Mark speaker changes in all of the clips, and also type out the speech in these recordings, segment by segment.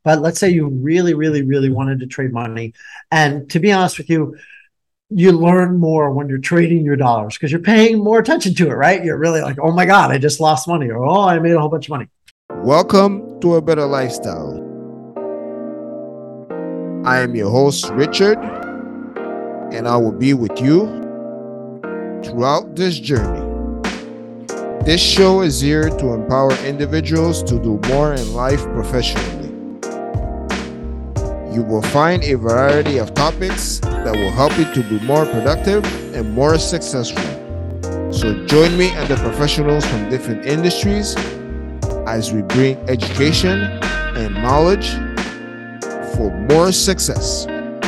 Speaker 1: But let's say you really, really, really wanted to trade money. And to be honest with you, you learn more when you're trading your dollars because you're paying more attention to it, right? You're really like, oh my God, I just lost money, or oh, I made a whole bunch of money.
Speaker 2: Welcome to A Better Lifestyle. I am your host, Richard, and I will be with you throughout this journey. This show is here to empower individuals to do more in life professionally. You will find a variety of topics that will help you to be more productive and more successful. So join me and the professionals from different industries as we bring education and knowledge for more success.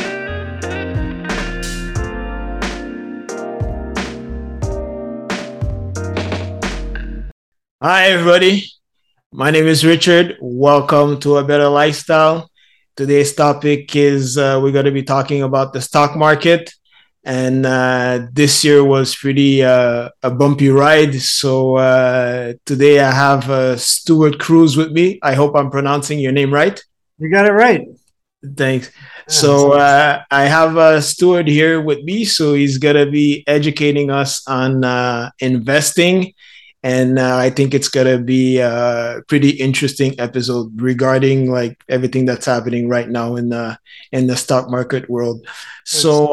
Speaker 3: Hi, everybody. My name is Richard. Welcome to A Better Lifestyle. Today's topic is we're going to be talking about the stock market. And this year was pretty a bumpy ride. So today I have Stuart Cruz with me. I hope I'm pronouncing your name right.
Speaker 1: You got it right.
Speaker 3: Thanks. So I have Stuart here with me. So he's going to be educating us on investing. And I think it's going to be a pretty interesting episode regarding like everything that's happening right now in the stock market world. So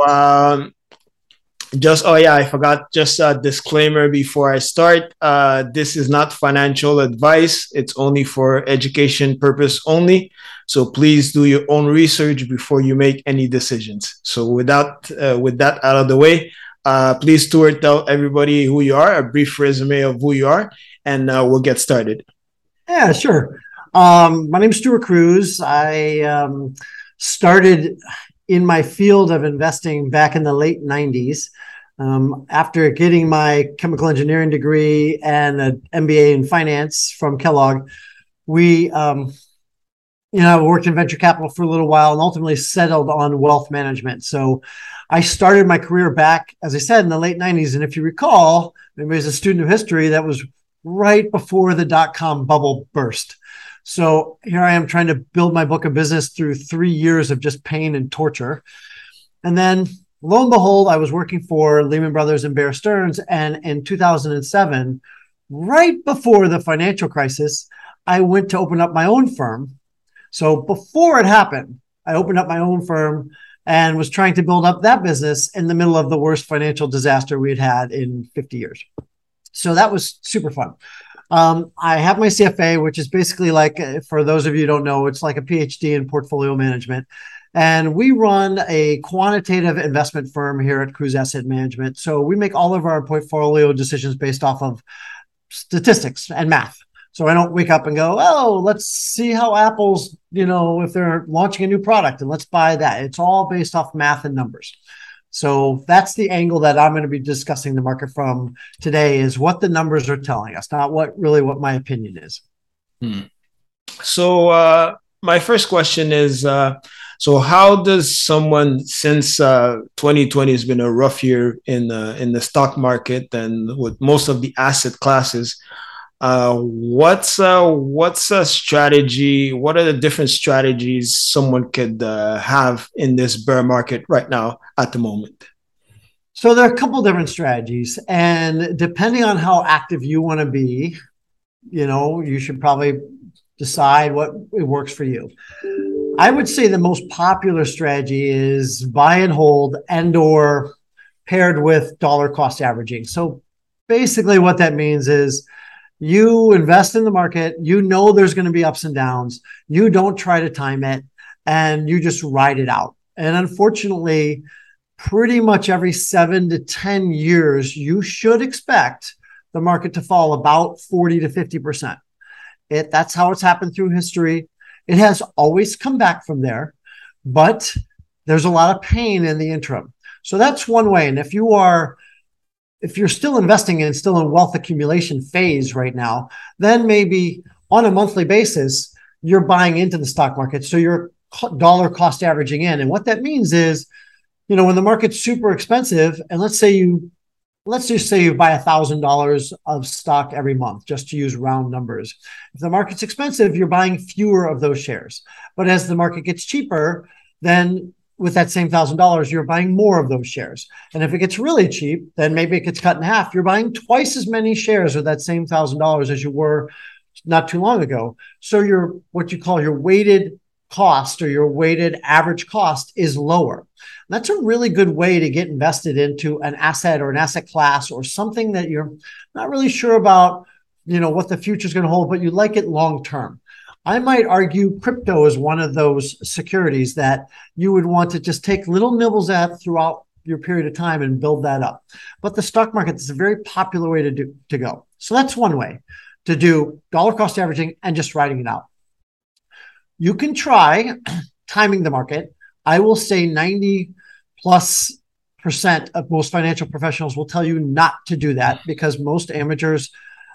Speaker 3: I forgot just a disclaimer before I start. This is not financial advice. It's only for education purpose only. So please do your own research before you make any decisions. So with that out of the way, please, Stuart, tell everybody who you are, a brief resume of who you are, and we'll get started.
Speaker 1: Yeah, sure. My name is Stuart Cruz. I started in my field of investing back in the late 90s. After getting my chemical engineering degree and an MBA in finance from Kellogg, we worked in venture capital for a little while and ultimately settled on wealth management. So I started my career back, as I said, in the late 90s. And if you recall, maybe as a student of history, that was right before the dot-com bubble burst. So here I am trying to build my book of business through 3 years of just pain and torture. And then lo and behold, I was working for Lehman Brothers and Bear Stearns. And in 2007, right before the financial crisis, I went to open up my own firm. So before it happened, I opened up my own firm and was trying to build up that business in the middle of the worst financial disaster we had had in 50 years. So that was super fun. I have my CFA, which is basically like, for those of you who don't know, it's like a PhD in portfolio management. And we run a quantitative investment firm here at Cruz Asset Management. So we make all of our portfolio decisions based off of statistics and math. So I don't wake up and go, oh, let's see how Apple's, if they're launching a new product and let's buy that. It's all based off math and numbers. So that's the angle that I'm going to be discussing the market from today, is what the numbers are telling us, not what my opinion is.
Speaker 3: So my first question is, so how does someone, since 2020 has been a rough year in the stock market and with most of the asset classes, what's a strategy? What are the different strategies someone could have in this bear market right now at the moment?
Speaker 1: So there are a couple different strategies, and depending on how active you want to be, you should probably decide what works for you. I would say the most popular strategy is buy and hold and/or paired with dollar cost averaging. So basically what that means is you invest in the market, there's going to be ups and downs. You don't try to time it, and you just ride it out. And unfortunately, pretty much every 7 to 10 years, you should expect the market to fall about 40 to 50%. That's how it's happened through history. It has always come back from there, but there's a lot of pain in the interim. So that's one way. And if you're still investing and still in wealth accumulation phase right now, then maybe on a monthly basis, you're buying into the stock market. So you're dollar cost averaging in. And what that means is, when the market's super expensive, and let's say you let's just say you buy $1,000 of stock every month, just to use round numbers. If the market's expensive, you're buying fewer of those shares. But as the market gets cheaper, then with that same $1,000, you're buying more of those shares. And if it gets really cheap, then maybe it gets cut in half. You're buying twice as many shares with that same $1,000 as you were not too long ago. So your what you call your weighted cost or your weighted average cost is lower. That's a really good way to get invested into an asset or an asset class or something that you're not really sure about, what the future is going to hold, but you like it long term. I might argue crypto is one of those securities that you would want to just take little nibbles at throughout your period of time and build that up. But the stock market is a very popular way to go. So that's one way to do dollar cost averaging and just writing it out. You can try timing the market. I will say 90+% of most financial professionals will tell you not to do that because most amateurs,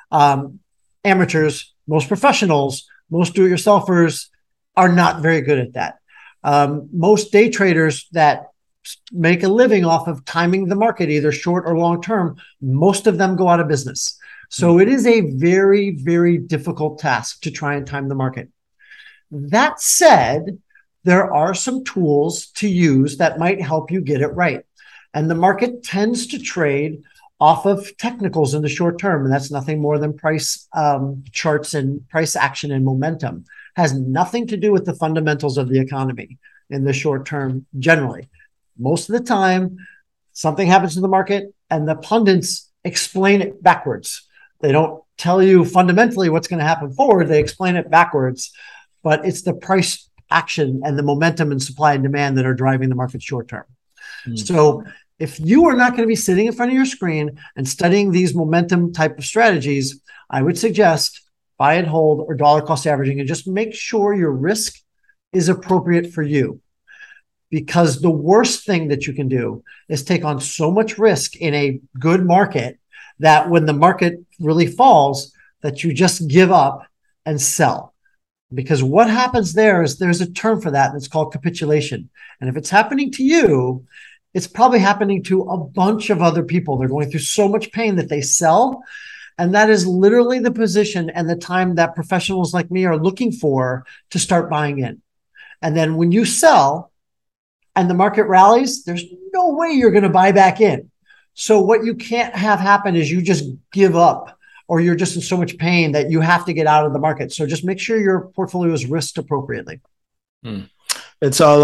Speaker 1: most professionals, most do-it-yourselfers are not very good at that. Most day traders that make a living off of timing the market, either short or long term, most of them go out of business. So it is a very, very difficult task to try and time the market. That said, there are some tools to use that might help you get it right. And the market tends to trade off of technicals in the short term. And that's nothing more than price charts and price action and momentum. Has nothing to do with the fundamentals of the economy in the short term generally. Most of the time, something happens to the market and the pundits explain it backwards. They don't tell you fundamentally what's going to happen forward. They explain it backwards. But it's the price action and the momentum and supply and demand that are driving the market short term. So if you are not going to be sitting in front of your screen and studying these momentum type of strategies, I would suggest buy and hold or dollar cost averaging and just make sure your risk is appropriate for you. Because the worst thing that you can do is take on so much risk in a good market that when the market really falls, that you just give up and sell. Because what happens there is there's a term for that, and it's called capitulation. And if it's happening to you, it's probably happening to a bunch of other people. They're going through so much pain that they sell. And that is literally the position and the time that professionals like me are looking for to start buying in. And then when you sell and the market rallies, there's no way you're going to buy back in. So what you can't have happen is you just give up, or you're just in so much pain that you have to get out of the market. So just make sure your portfolio is risked appropriately.
Speaker 3: It's all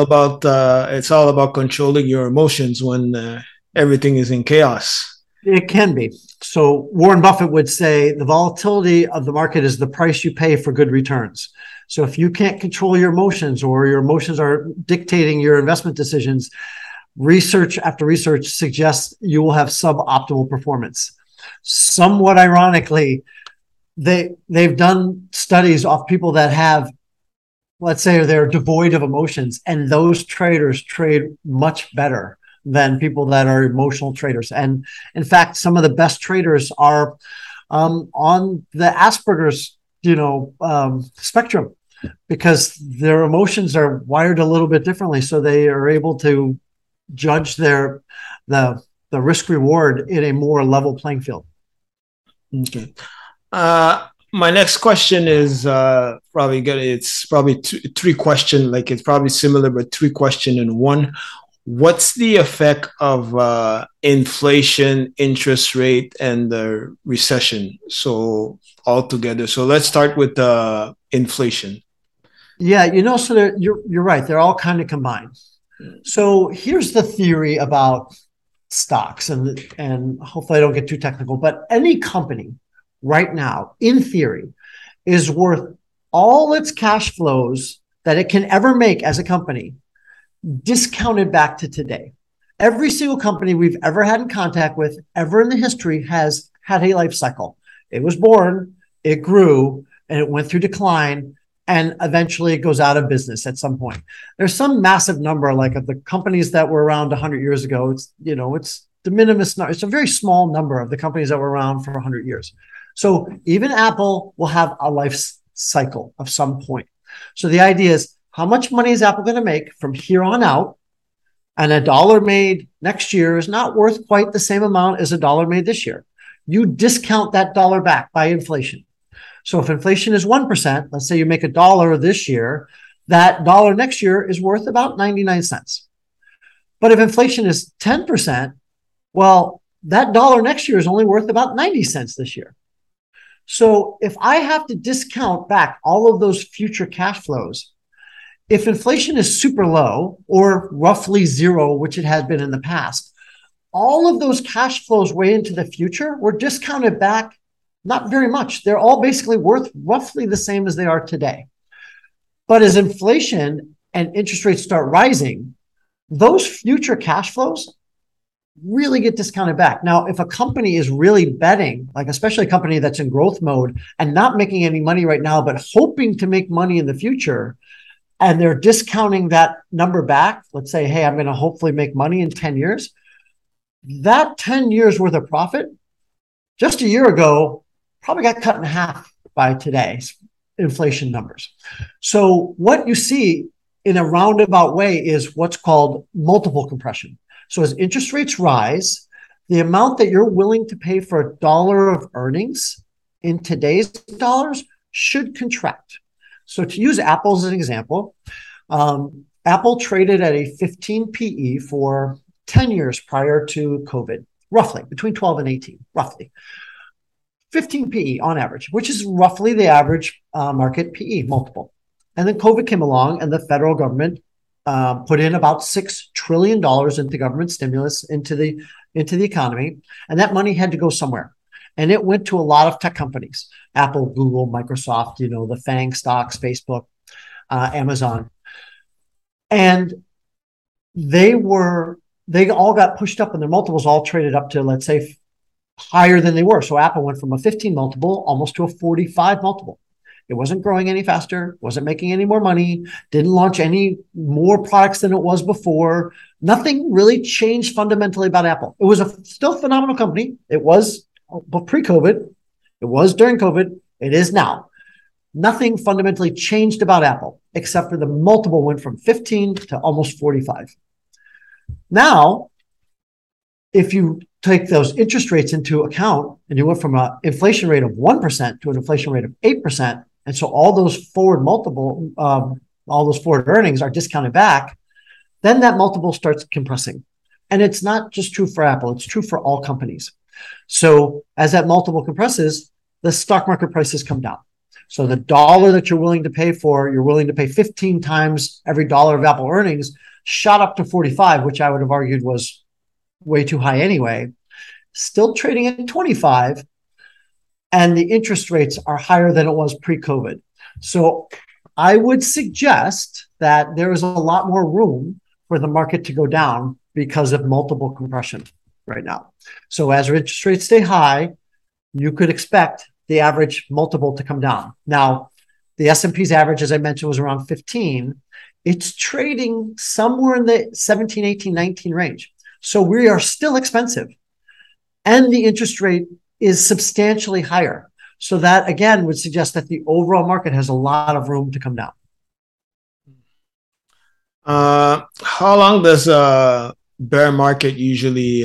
Speaker 3: about controlling your emotions when everything is in chaos.
Speaker 1: It can be. So Warren Buffett would say the volatility of the market is the price you pay for good returns. So if you can't control your emotions, or your emotions are dictating your investment decisions, research after research suggests you will have suboptimal performance. Somewhat ironically, they've done studies off people that have, let's say, they're devoid of emotions, and those traders trade much better than people that are emotional traders. And in fact, some of the best traders are on the Asperger's, spectrum, because their emotions are wired a little bit differently, so they are able to judge the risk reward in a more level playing field.
Speaker 3: Okay. My next question is probably good. It's probably three question, like it's probably similar, but three question in one. What's the effect of inflation, interest rate, and the recession? So all together. So let's start with inflation.
Speaker 1: Yeah, so you're right. They're all kind of combined. So here's the theory about stocks, and hopefully I don't get too technical, but any company right now, in theory, is worth all its cash flows that it can ever make as a company, discounted back to today. Every single company we've ever had in contact with, ever in the history, has had a life cycle. It was born, it grew, and it went through decline, and eventually it goes out of business at some point. There's some massive number, like of the companies that were around 100 years ago. It's de minimis. It's a very small number of the companies that were around for 100 years. So even Apple will have a life cycle of some point. So the idea is, how much money is Apple going to make from here on out? And a dollar made next year is not worth quite the same amount as a dollar made this year. You discount that dollar back by inflation. So if inflation is 1%, let's say you make a dollar this year, that dollar next year is worth about 99 cents. But if inflation is 10%, well, that dollar next year is only worth about 90 cents this year. So if I have to discount back all of those future cash flows, if inflation is super low or roughly zero, which it has been in the past, all of those cash flows way into the future were discounted back not very much. They're all basically worth roughly the same as they are today. But as inflation and interest rates start rising, those future cash flows really get discounted back. Now, if a company is really betting, like especially a company that's in growth mode and not making any money right now, but hoping to make money in the future, and they're discounting that number back, let's say, hey, I'm going to hopefully make money in 10 years. That 10 years worth of profit just a year ago probably got cut in half by today's inflation numbers. So what you see in a roundabout way is what's called multiple compression. So as interest rates rise, the amount that you're willing to pay for a dollar of earnings in today's dollars should contract. So to use Apple as an example, Apple traded at a 15 PE for 10 years prior to COVID, roughly between 12 and 18, roughly. 15 PE on average, which is roughly the average market PE multiple. And then COVID came along and the federal government put in about $6 trillion into government stimulus into the economy. And that money had to go somewhere. And it went to a lot of tech companies, Apple, Google, Microsoft, the FANG stocks, Facebook, Amazon. And they all got pushed up and their multiples all traded up to, let's say, higher than they were. So Apple went from a 15 multiple almost to a 45 multiple. It wasn't growing any faster, wasn't making any more money, didn't launch any more products than it was before. Nothing really changed fundamentally about Apple. It was a still phenomenal company. It was pre-COVID. It was during COVID. It is now. Nothing fundamentally changed about Apple, except for the multiple went from 15 to almost 45. Now, if you take those interest rates into account and you went from an inflation rate of 1% to an inflation rate of 8%, and so all those forward earnings are discounted back, then that multiple starts compressing. And it's not just true for Apple, it's true for all companies. So as that multiple compresses, the stock market prices come down. So the dollar that you're willing to pay 15 times every dollar of Apple earnings, shot up to 45, which I would have argued was way too high anyway, still trading at 25. And the interest rates are higher than it was pre-COVID. So I would suggest that there is a lot more room for the market to go down because of multiple compression right now. So as interest rates stay high, you could expect the average multiple to come down. Now, the S&P's average, as I mentioned, was around 15. It's trading somewhere in the 17, 18, 19 range. So we are still expensive. And the interest rate is substantially higher. So that, again, would suggest that the overall market has a lot of room to come down.
Speaker 3: How long does a bear market usually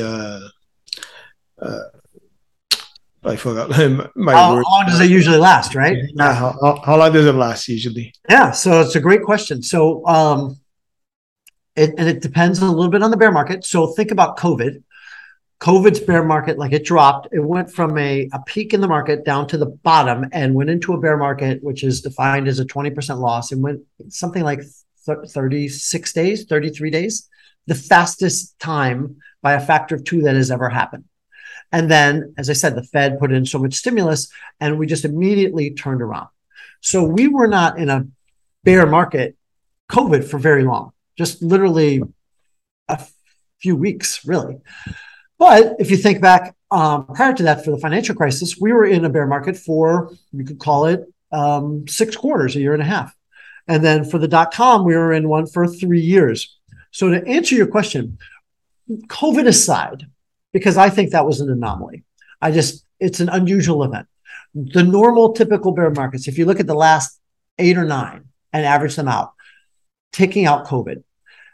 Speaker 3: I forgot my word.
Speaker 1: How long does it usually last, right?
Speaker 3: Yeah, how long does it last usually?
Speaker 1: Yeah, so it's a great question. So it depends a little bit on the bear market. So think about COVID. COVID's bear market, like it dropped. It went from a peak in the market down to the bottom and went into a bear market, which is defined as a 20% loss, and went something like 36 days, 33 days, the fastest time by a factor of 2 that has ever happened. And then, as I said, the Fed put in so much stimulus and we just immediately turned around. So we were not in a bear market COVID for very long, just literally a few weeks, really. But if you think back prior to that, for the financial crisis, we were in a bear market for, you could call it 6 quarters, a year and a half. And then for the .com, we were in one for 3 years. So to answer your question, COVID aside, because I think that was an anomaly, it's an unusual event. The normal, typical bear markets, if you look at the last 8 or 9 and average them out, taking out COVID,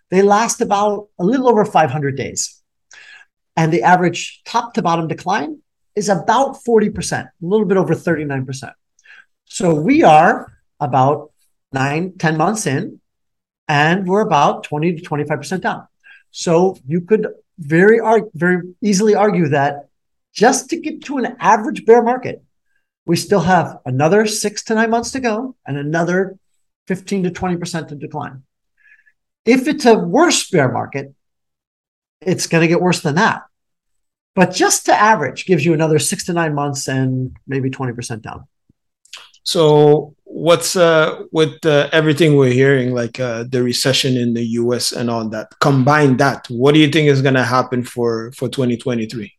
Speaker 1: they last about a little over 500 days. And the average top to bottom decline is about 40%, a little bit over 39%. So we are about 9-10 months in, and we're about 20 to 25% down. So you could very easily argue that just to get to an average bear market, we still have another 6 to 9 months to go and another 15 to 20% to decline. If it's a worse bear market, it's going to get worse than that. But just to average gives you another 6 to 9 months and maybe 20% down.
Speaker 3: So what's with everything we're hearing, like the recession in the US and all that, combine that, what do you think is going to happen for 2023?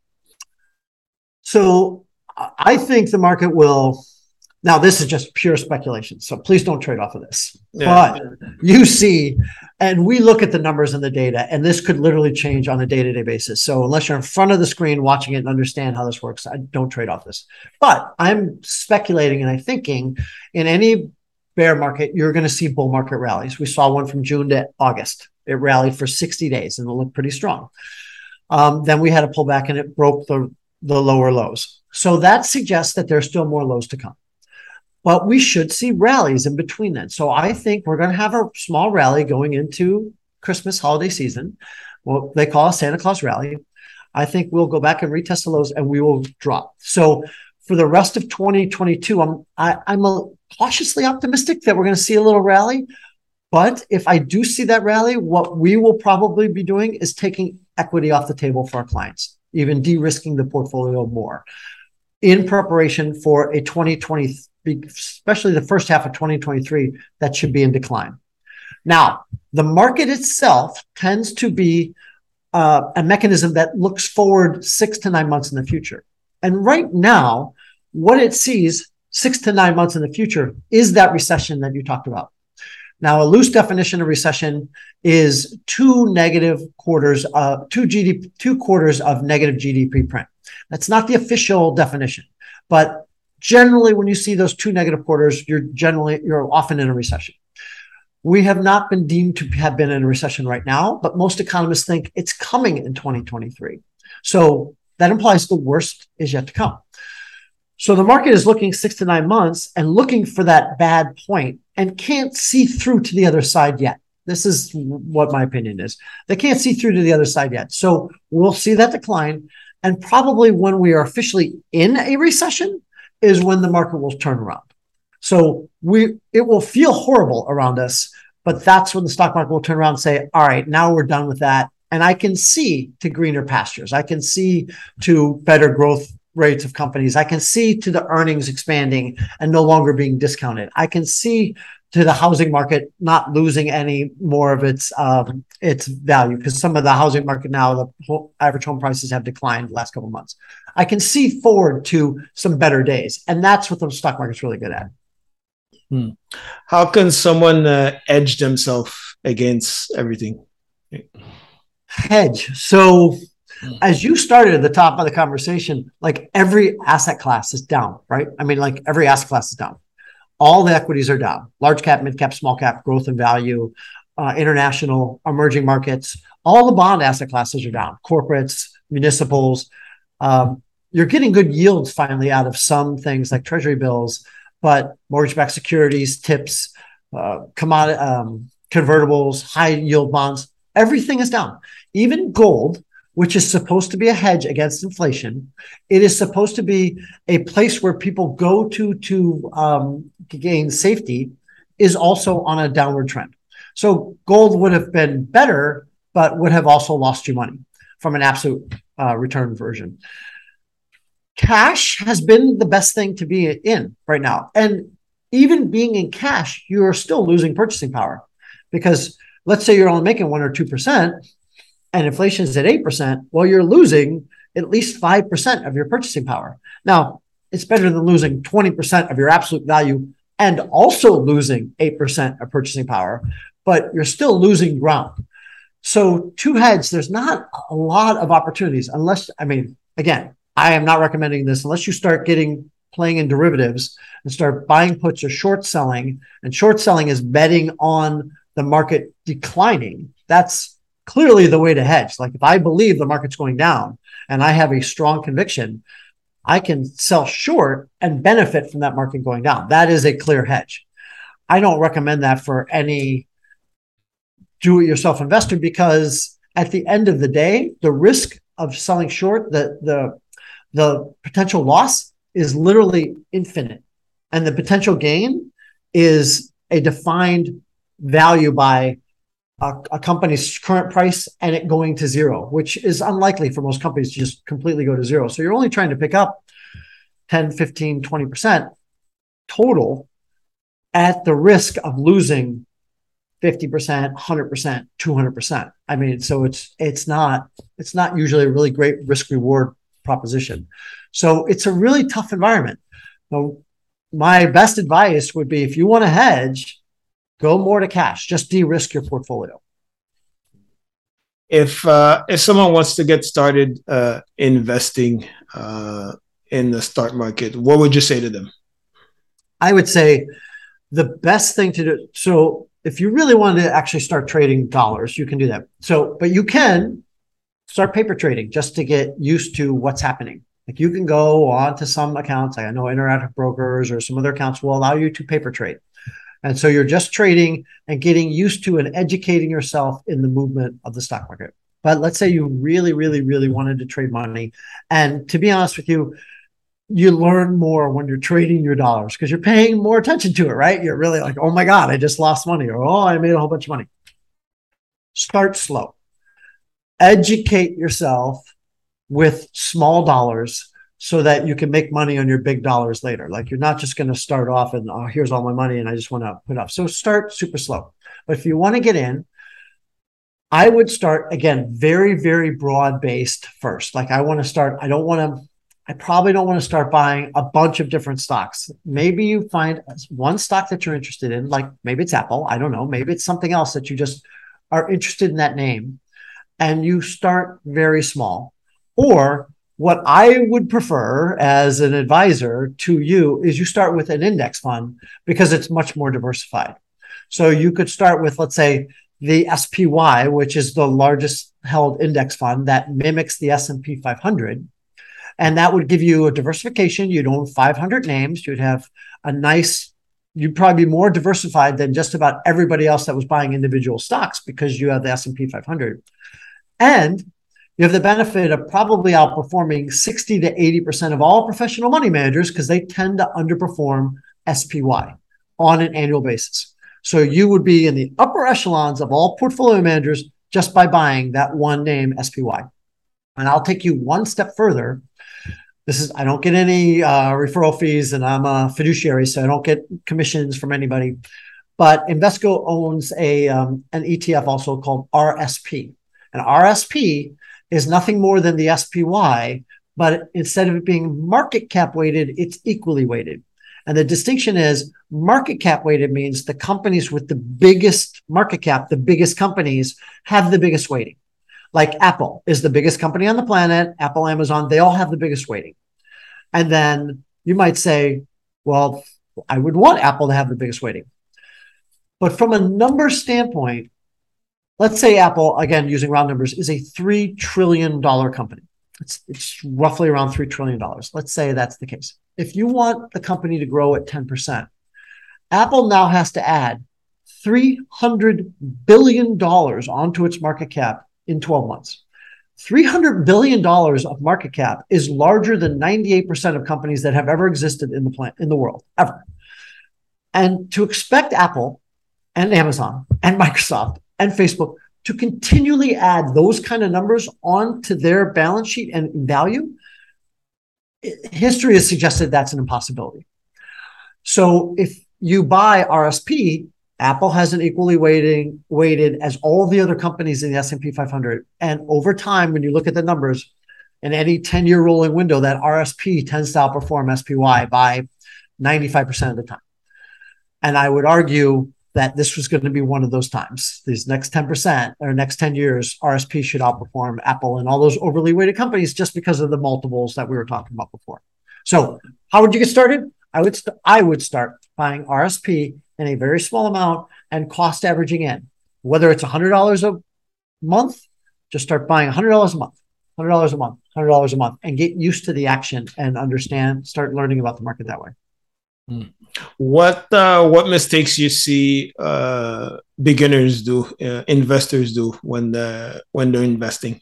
Speaker 1: So I think the market will, now this is just pure speculation, so please don't trade off of this. Yeah. But you see, and we look at the numbers and the data, and this could literally change on a day-to-day basis. So unless you're in front of the screen watching it and understand how this works, I don't trade off this. But I'm speculating and I'm thinking in any bear market, you're going to see bull market rallies. We saw one from June to August. It rallied for 60 days and it looked pretty strong. Then we had a pullback and it broke the lower lows. So that suggests that there's still more lows to come. But we should see rallies in between then. So I think we're going to have a small rally going into Christmas holiday season. Well, they call it Santa Claus rally. I think we'll go back and retest the lows and we will drop. So for the rest of 2022, I'm cautiously optimistic that we're going to see a little rally. But if I do see that rally, what we will probably be doing is taking equity off the table for our clients, even de-risking the portfolio more in preparation for a 2020, especially the first half of 2023, that should be in decline. Now, the market itself tends to be a mechanism that looks forward 6 to 9 months in the future. And right now, what it sees 6 to 9 months in the future is that recession that you talked about. Now, a loose definition of recession is 2 quarters of negative GDP print. That's not the official definition, but generally, when you see those 2 negative quarters, you're often in a recession. We have not been deemed to have been in a recession right now, but most economists think it's coming in 2023. So that implies the worst is yet to come. So the market is looking 6 to 9 months and looking for that bad point and can't see through to the other side yet. This is what my opinion is. They can't see through to the other side yet. So we'll see that decline. And probably when we are officially in a recession is when the market will turn around. So it will feel horrible around us, but that's when the stock market will turn around and say, all right, now we're done with that. And I can see to greener pastures. I can see to better growth rates of companies. I can see to the earnings expanding and no longer being discounted. I can see to the housing market not losing any more of its value, because some of the housing market now, the average home prices have declined the last couple of months. I can see forward to some better days, and that's what the stock market's really good at.
Speaker 3: How can someone edge themselves against everything?
Speaker 1: Hedge. So as you started at the top of the conversation, like every asset class is down, right? I mean, like every asset class is down. All the equities are down. Large cap, mid cap, small cap, growth and value, international, emerging markets. All the bond asset classes are down. Corporates, municipals. You're getting good yields finally out of some things like treasury bills, but mortgage-backed securities, tips, convertibles, high yield bonds, everything is down. Even gold, which is supposed to be a hedge against inflation. It is supposed to be a place where people go to gain safety, is also on a downward trend. So gold would have been better, but would have also lost you money from an absolute return version. Cash has been the best thing to be in right now. And even being in cash, you are still losing purchasing power, because let's say you're only making 1 or 2%, and inflation is at 8%, well, you're losing at least 5% of your purchasing power. Now, it's better than losing 20% of your absolute value and also losing 8% of purchasing power, but you're still losing ground. So to hedge, there's not a lot of opportunities unless, I mean, again, I am not recommending this unless you start playing in derivatives and start buying puts or short selling. And short selling is betting on the market declining. that's clearly the way to hedge. Like if I believe the market's going down and I have a strong conviction, I can sell short and benefit from that market going down. That is a clear hedge. I don't recommend that for any do-it-yourself investor, because at the end of the day, the risk of selling short, the potential loss is literally infinite. And the potential gain is a defined value by a company's current price and it going to zero, which is unlikely for most companies to just completely go to zero. So you're only trying to pick up 10, 15, 20% total at the risk of losing 50%, 100%, 200%. I mean, so it's not usually a really great risk reward proposition. So it's a really tough environment. So my best advice would be, if you want to hedge, go more to cash. Just de-risk your portfolio.
Speaker 3: If someone wants to get started investing in the stock market, what would you say to them?
Speaker 1: I would say the best thing to do. So if you really wanted to actually start trading dollars, you can do that. So, but you can start paper trading just to get used to what's happening. Like you can go on to some accounts, like I know Interactive Brokers or some other accounts will allow you to paper trade. And so you're just trading and getting used to and educating yourself in the movement of the stock market. But let's say you really, really, really wanted to trade money. And to be honest with you, you learn more when you're trading your dollars because you're paying more attention to it, right? You're really like, oh my God, I just lost money, or oh, I made a whole bunch of money. Start slow. Educate yourself with small dollars so that you can make money on your big dollars later. Like you're not just going to start off and, oh, here's all my money and I just want to put up. So start super slow. But if you want to get in, I would start, again, very, very broad based first. Like I want to start, I probably don't want to start buying a bunch of different stocks. Maybe you find one stock that you're interested in, like maybe it's Apple. I don't know. Maybe it's something else that you just are interested in that name, and you start very small. Or what I would prefer as an advisor to you is you start with an index fund because it's much more diversified. So you could start with, let's say, the SPY, which is the largest held index fund that mimics the S&P 500. And that would give you a diversification. You'd own 500 names. You'd have you'd probably be more diversified than just about everybody else that was buying individual stocks because you have the S&P 500. And you have the benefit of probably outperforming 60 to 80% of all professional money managers because they tend to underperform SPY on an annual basis. So you would be in the upper echelons of all portfolio managers just by buying that one name, SPY. And I'll take you one step further. I don't get any referral fees, and I'm a fiduciary, so I don't get commissions from anybody. But Invesco owns an ETF also called RSP. And RSP is nothing more than the SPY, but instead of it being market cap weighted, it's equally weighted. And the distinction is market cap weighted means the companies with the biggest market cap, the biggest companies, have the biggest weighting. Like Apple is the biggest company on the planet, Apple, Amazon, they all have the biggest weighting. And then you might say, well, I would want Apple to have the biggest weighting. But from a number standpoint, let's say Apple, again, using round numbers, is a $3 trillion company. It's roughly around $3 trillion. Let's say that's the case. If you want the company to grow at 10%, Apple now has to add $300 billion onto its market cap in 12 months. $300 billion of market cap is larger than 98% of companies that have ever existed in the world, ever. And to expect Apple and Amazon and Microsoft and Facebook to continually add those kind of numbers onto their balance sheet and value, history has suggested that's an impossibility. So if you buy RSP, Apple has an equally weighted as all the other companies in the S&P 500. And over time, when you look at the numbers, in any 10-year rolling window, that RSP tends to outperform SPY by 95% of the time. And I would argue that this was going to be one of those times. These next 10% or next 10 years, RSP should outperform Apple and all those overly weighted companies just because of the multiples that we were talking about before. So how would you get started? I would start buying RSP in a very small amount and cost averaging in, whether it's $100 month, just start buying $100 a month, $100 a month, $100 a month, and get used to the action and start learning about the market that way.
Speaker 3: What mistakes you see beginners do, investors do when they're investing?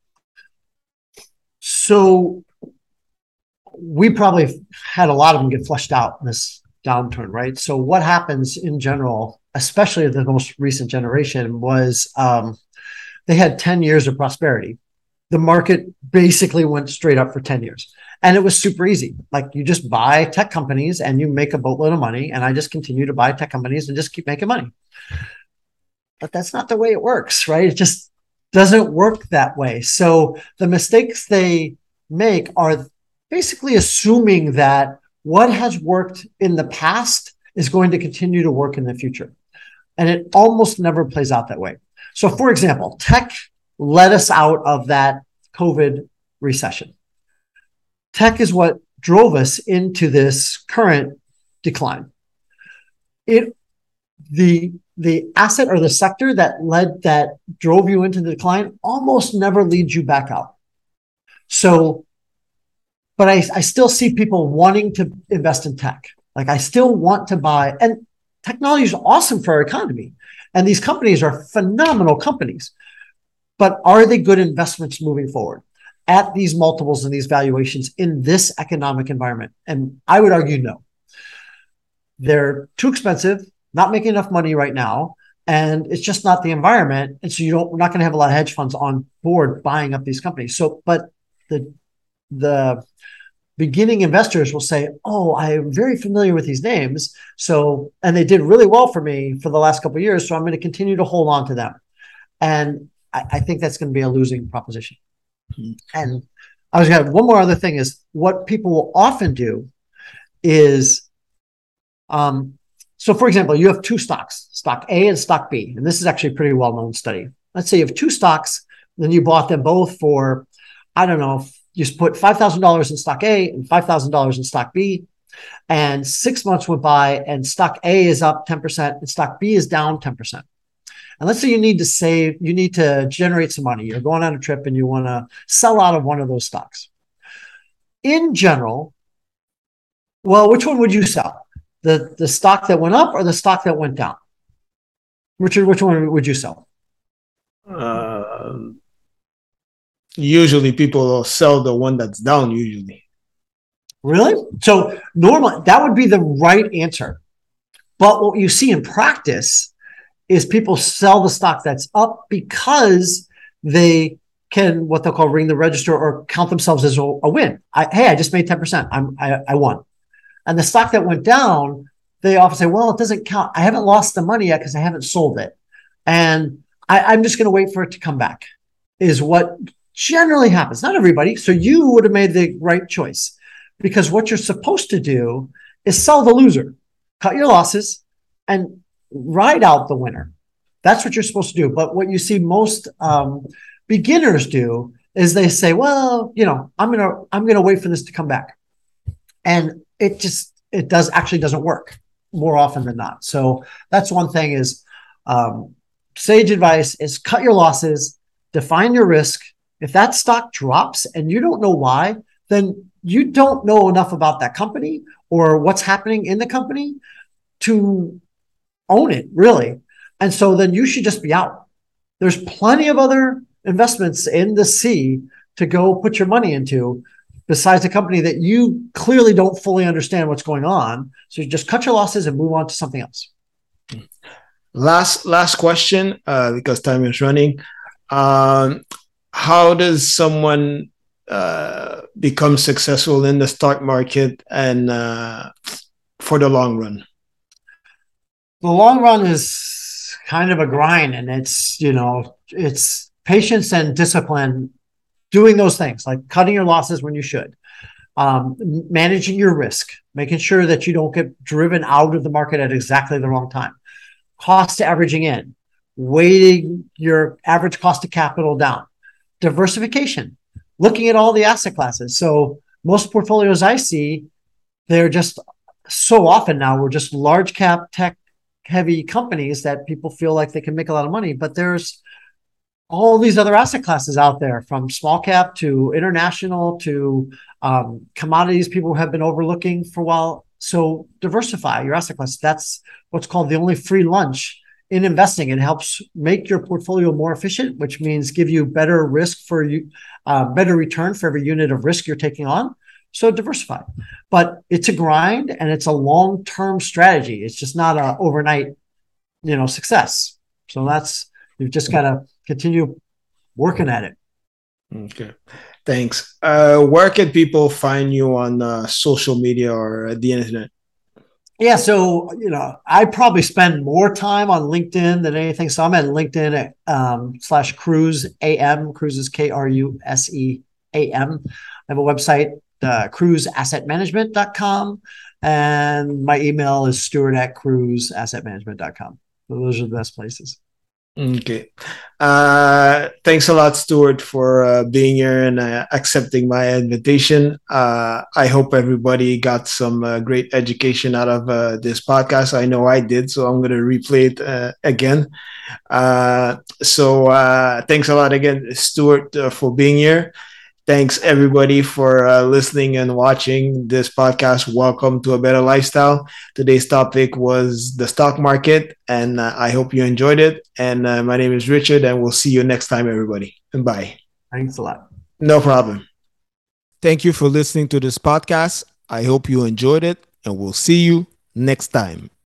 Speaker 1: So we probably had a lot of them get flushed out in this downturn, right? So what happens in general, especially the most recent generation, was they had 10 years of prosperity. The market basically went straight up for 10 years. And it was super easy. Like you just buy tech companies and you make a boatload of money. And I just continue to buy tech companies and just keep making money. But that's not the way it works, right? It just doesn't work that way. So the mistakes they make are basically assuming that what has worked in the past is going to continue to work in the future. And it almost never plays out that way. So for example, tech led us out of that COVID recession. Tech is what drove us into this current decline. The asset or the sector that drove you into the decline almost never leads you back out. So, but I still see people wanting to invest in tech. Like I still want to buy, and technology is awesome for our economy. And these companies are phenomenal companies. But are they good investments moving forward at these multiples and these valuations in this economic environment? And I would argue no. They're too expensive, not making enough money right now, and it's just not the environment. And so we're not going to have a lot of hedge funds on board buying up these companies. So, but the beginning investors will say, "Oh, I'm very familiar with these names, so and they did really well for me for the last couple of years, so I'm going to continue to hold on to them." And I think that's going to be a losing proposition. Mm-hmm. And I was going to have one more other thing is what people will often do is, so for example, you have two stocks, stock A and stock B, and this is actually a pretty well-known study. Let's say you have two stocks, then you bought them both for, I don't know, you put $5,000 in stock A and $5,000 in stock B, and 6 months went by and stock A is up 10% and stock B is down 10%. And let's say you need to generate some money. You're going on a trip and you want to sell out of one of those stocks. In general, well, which one would you sell? The stock that went up or the stock that went down? Richard, which one would you sell?
Speaker 3: Usually people will sell the one that's down usually.
Speaker 1: Really? So normally that would be the right answer. But what you see in practice is people sell the stock that's up because they can, what they'll call ring the register or count themselves as a win. I just made 10%. I won. And the stock that went down, they often say, well, it doesn't count. I haven't lost the money yet because I haven't sold it. And I'm just going to wait for it to come back is what generally happens. Not everybody. So you would have made the right choice because what you're supposed to do is sell the loser, cut your losses and ride out the winner. That's what you're supposed to do. But what you see most beginners do is they say, well, I'm gonna wait for this to come back. And it doesn't work more often than not. So that's one thing is sage advice is cut your losses, define your risk. If that stock drops and you don't know why, then you don't know enough about that company or what's happening in the company to own it, really. And so then you should just be out. There's plenty of other investments in the sea to go put your money into besides a company that you clearly don't fully understand what's going on. So you just cut your losses and move on to something else.
Speaker 3: Last question, because time is running. How does someone become successful in the stock market and for the long run?
Speaker 1: The long run is kind of a grind, and it's patience and discipline doing those things like cutting your losses when you should, managing your risk, making sure that you don't get driven out of the market at exactly the wrong time, cost averaging in, weighting your average cost of capital down, diversification, looking at all the asset classes. So most portfolios I see, they're just so often now we're just large cap tech heavy companies that people feel like they can make a lot of money, but there's all these other asset classes out there, from small cap to international to commodities people have been overlooking for a while. So diversify your asset class. That's what's called the only free lunch in investing. It helps make your portfolio more efficient, which means give you better risk for you, better return for every unit of risk you're taking on. So diversify, but it's a grind and it's a long-term strategy. It's just not an overnight, success. So you've just got to continue working at it.
Speaker 3: Okay. Thanks. Where can people find you on social media or the internet?
Speaker 1: Yeah, so I probably spend more time on LinkedIn than anything. So I'm at LinkedIn at /Kruse AM. Kruse is KRUSEAM. I have a website, kruseassetmanagement.com, and my email is stuart@kruseassetmanagement.com. So those are the best places.
Speaker 3: Okay. Thanks a lot, Stuart, for being here and accepting my invitation. I hope everybody got some great education out of this podcast. I know I did, so I'm going to replay it again. So thanks a lot again, Stuart, for being here. Thanks everybody for listening and watching this podcast. Welcome to A Better Lifestyle. Today's topic was the stock market, and I hope you enjoyed it. And my name is Richard, and we'll see you next time, everybody. And bye.
Speaker 1: Thanks a lot.
Speaker 3: No problem. Thank you for listening to this podcast. I hope you enjoyed it, and we'll see you next time.